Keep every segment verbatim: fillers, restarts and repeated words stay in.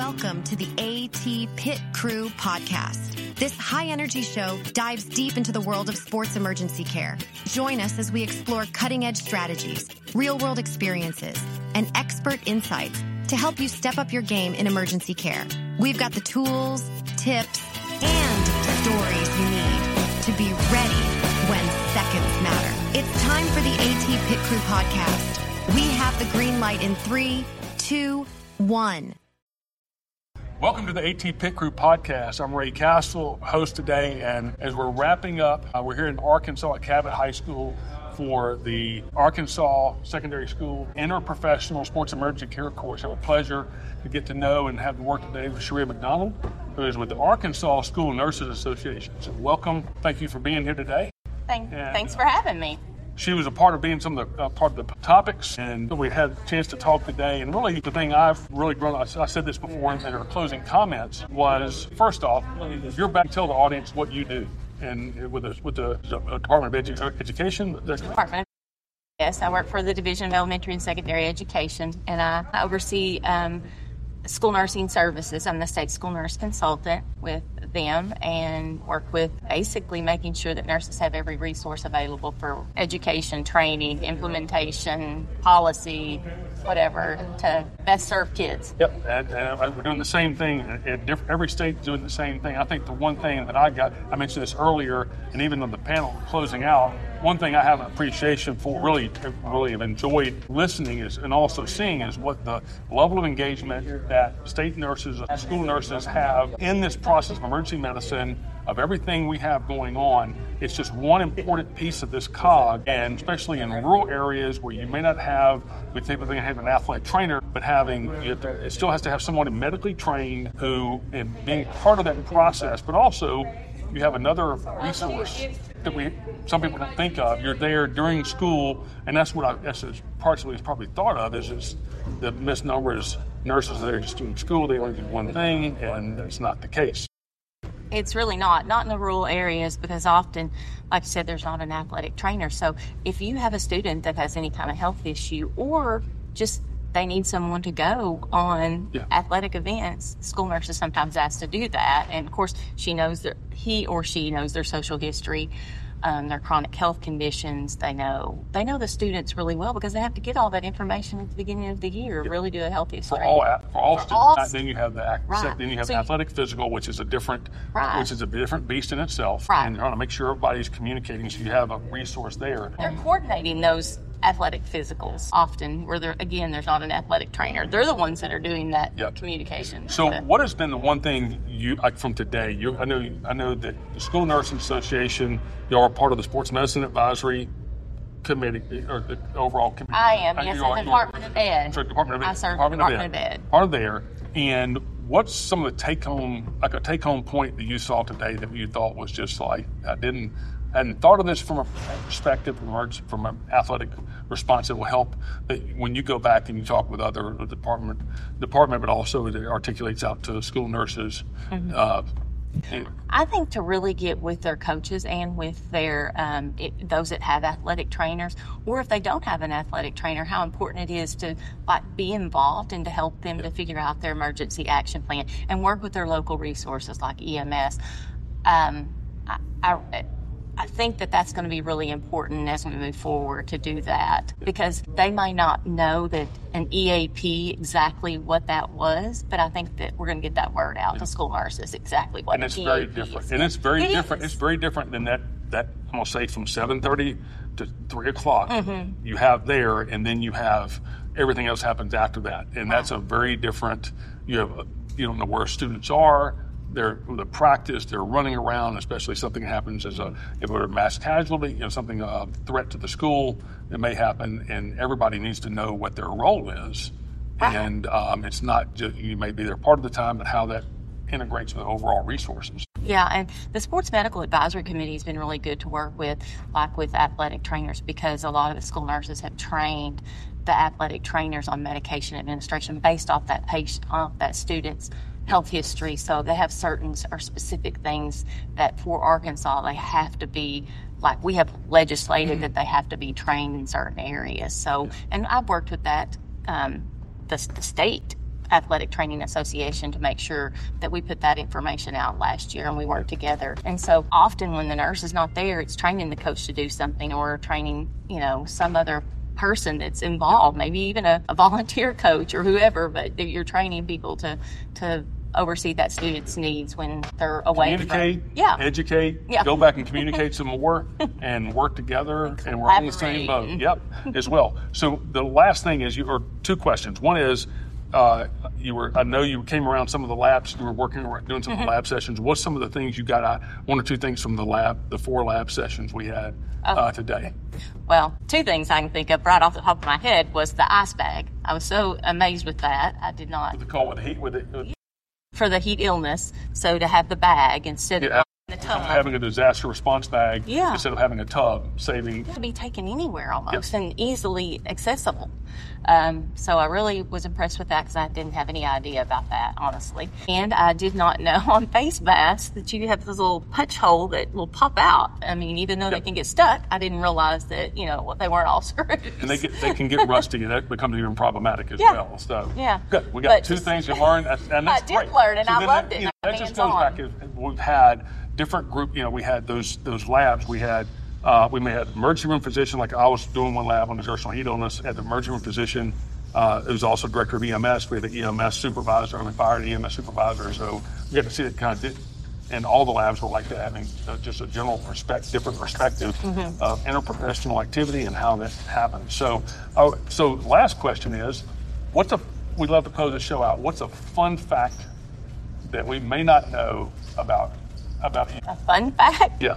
Welcome to the AT Pit Crew podcast. This high-energy show dives deep into the world of sports emergency care. Join us as we explore cutting-edge strategies, real-world experiences, and expert insights to help you step up your game in emergency care. We've got the tools, tips, and stories you need to be ready when seconds matter. It's time for the AT Pit Crew podcast. We have the green light in three, two, one. Welcome to the AT Pit Crew podcast. I'm Ray Castle, host today, and as we're wrapping up, uh, we're here in Arkansas at Cabot High School for the Arkansas Secondary School Interprofessional Sports Emergency Care course. I have a pleasure to get to know and have work today with Sharia McDonald, who is with the Arkansas School Nurses Association. So welcome. Thank you for being here today. Thank, and, thanks for having me. She was a part of being some of the uh, part of the topics, and we had a chance to talk today. And really, the thing I've really grown, I, I said this before in her closing comments, was first off, you're back to tell the audience what you do, and with the with the Department of Edu- Education. Department. Yes, I work for the Division of Elementary and Secondary Education, and I oversee um, school nursing services. I'm the state school nurse consultant with them and work with basically making sure that nurses have every resource available for education, training, implementation, policy, whatever, to best serve kids. Yep, and, and we're doing the same thing. At different, every state's doing the same thing. I think the one thing that I got, I mentioned this earlier, and even on the panel closing out, one thing I have an appreciation for, really, really have enjoyed listening is, and also seeing is what the level of engagement that state nurses, school nurses have in this process of emergency medicine, of everything we have going on. It's just one important piece of this cog, and especially in rural areas where you may not have, we typically have an athletic trainer, but having, you have to, it still has to have someone medically trained who, and being part of that process, but also you have another resource that we some people don't think of. You're there during school, and that's what I guess is partially is probably thought of is, is the misnomer is nurses are there just doing school, they only do one thing, and it's not the case. It's really not, not in the rural areas, because often, like I said, there's not an athletic trainer. So if you have a student that has any kind of health issue, or just they need someone to go on yeah. athletic events, school nurses sometimes asked to do that. And of course, she knows their, he or she knows their social history, um, their chronic health conditions. They know they know the students really well because they have to get all that information at the beginning of the year. Yeah. Really do a health history for all for all for students. All, then you have the right. then you have so the athletic you, physical, which is a different right. which is a different beast in itself. Right. And you want to make sure everybody's communicating, so you have a resource there. They're coordinating those athletic physicals often where there again there's not an athletic trainer. They're the ones that are doing that yep. communication. So but, what has been the one thing you like from today? You I know I know that the School Nursing Association, you are part of the Sports Medicine Advisory Committee or the overall committee. I am, yes, at the Department of Ed. Sorry, Department of Ed. I serve Department, Department of, Ed. of Ed. Part of there. And what's some of the take home like a take home point that you saw today that you thought was just like I didn't hadn't thought of this from a perspective, from, from an athletic response that will help that when you go back and you talk with other department, department, but also it articulates out to school nurses. Mm-hmm. Uh, and, I think to really get with their coaches and with their um, it, those that have athletic trainers, or if they don't have an athletic trainer, how important it is to like be involved and to help them yeah. to figure out their emergency action plan and work with their local resources like E M S. Um, I, I I think that that's going to be really important as we move forward to do that, because they might not know that an E A P exactly what that was, but I think that we're going to get that word out yeah. to school nurses exactly what and it's an very E A P different. is. And it's very it different. Is. It's very different than that. That I'm gonna say from seven thirty to three o'clock. Mm-hmm. You have there, and then you have everything else happens after that, and wow. that's a very different. You have you don't know where students are. They're the practice. They're running around, especially something happens as a if it were a mass casualty, you know, something a threat to the school that may happen, and everybody needs to know what their role is. Right. And um, it's not just you may be there part of the time, but how that integrates with overall resources. Yeah, and the Sports Medical Advisory Committee has been really good to work with, like with athletic trainers, because a lot of the school nurses have trained the athletic trainers on medication administration based off that patient, off that student's health history. So they have certain or specific things that for Arkansas they have to be, like we have legislated that they have to be trained in certain areas. So, and I've worked with that, um, the, the state Athletic Training Association to make sure that we put that information out last year and we worked together. And so often when the nurse is not there, it's training the coach to do something or training, you know, some other person that's involved, maybe even a, a volunteer coach or whoever, but you're training people to, to oversee that student's needs when they're away. Communicate, from, yeah. educate, yeah. go back and communicate some more and work together and, and we're on the same boat. Yep, as well. So the last thing is, you or two questions. One is, uh, you were, I know you came around some of the labs, you were working, doing some mm-hmm. of the lab sessions. What's some of the things you got out, one or two things from the lab, the four lab sessions we had oh. uh, today? Well, two things I can think of right off the top of my head was the ice bag. I was so amazed with that. I did not. With the cold, with the heat, with it. With for the heat illness, so to have the bag instead yeah, of the tub. Having a disaster response bag yeah. instead of having a tub, saving. It could be taken anywhere almost yep. and easily accessible. Um, so I really was impressed with that because I didn't have any idea about that, honestly. And I did not know on face masks that you have this little punch hole that will pop out. I mean, even though yep. they can get stuck, I didn't realize that, you know, they weren't all screws. And they get, they can get rusty, and that becomes even problematic as yeah. well. So yeah. good. We got but two just, things you learned, and that's I did great. learn, and so I loved that, it. You know, that just goes on. back. We've had different group. You know, we had those those labs. We had. Uh, we may have emergency room physician, like I was doing one lab on exertional heat illness at the emergency room physician. Uh, it was also director of E M S. We had the E M S supervisor, and we fired an E M S supervisor. So we got to see it kind of did, and all the labs were like that, having uh, just a general perspective, different perspective mm-hmm. of interprofessional activity and how that happens. So, uh, so last question is, what's a, we'd love to close the show out. What's a fun fact that we may not know about about you? A fun fact? Yeah.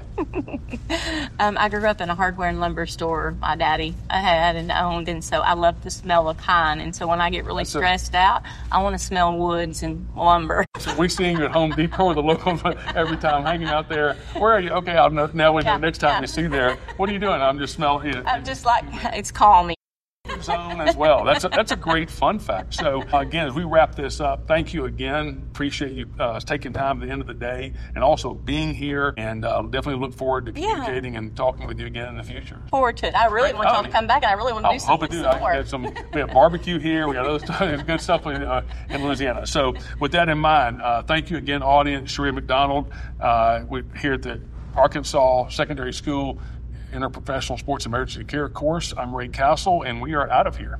um, I grew up in a hardware and lumber store my daddy had and owned, and so I love the smell of pine. And so when I get really That's stressed a, out, I want to smell woods and lumber. So we seeing you at Home Depot or the local every time, hanging out there. Where are you? Okay, I'll know now. When yeah, next time yeah. you see you there, what are you doing? I'm just smelling. You know, I'm just like, it's calming. Zone as well. That's a, that's a great fun fact. So uh, again, as we wrap this up, thank you again. Appreciate you uh, taking time at the end of the day and also being here. And uh, definitely look forward to communicating yeah. and talking with you again in the future. Forward to it. I really great. want y'all to come back, and I really want to do something. I hope it do. I have some. We have barbecue here. We got other stuff. There's good stuff in, uh, in Louisiana. So with that in mind, uh, thank you again, audience. Sharia McDonald. Uh, we're here at the Arkansas Secondary School Interprofessional Sports Emergency Care course. I'm Ray Castle, and we are out of here.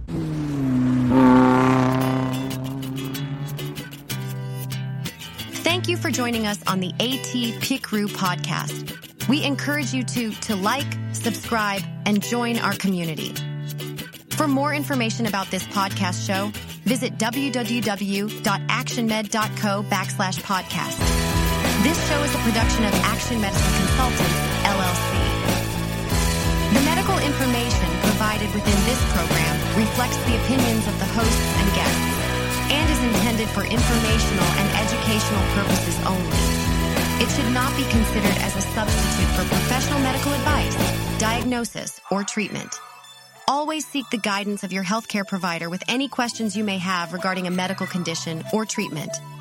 Thank you for joining us on the AT P I C R U podcast. We encourage you to, to like, subscribe, and join our community. For more information about this podcast show, visit www.actionmed.co backslash podcast. This show is a production of Action Medicine Consultants, L L C. The medical information provided within this program reflects the opinions of the hosts and guests and is intended for informational and educational purposes only. It should not be considered as a substitute for professional medical advice, diagnosis, or treatment. Always seek the guidance of your healthcare provider with any questions you may have regarding a medical condition or treatment.